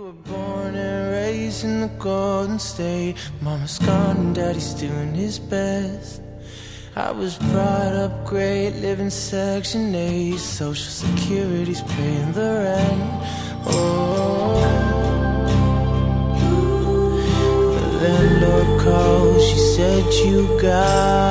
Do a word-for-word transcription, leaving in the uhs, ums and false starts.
were born and raised in the Golden State. Mama's gone and daddy's doing his best. I was brought up great, living Section eight. Social Security's paying the rent. Oh, the landlord called, she said you got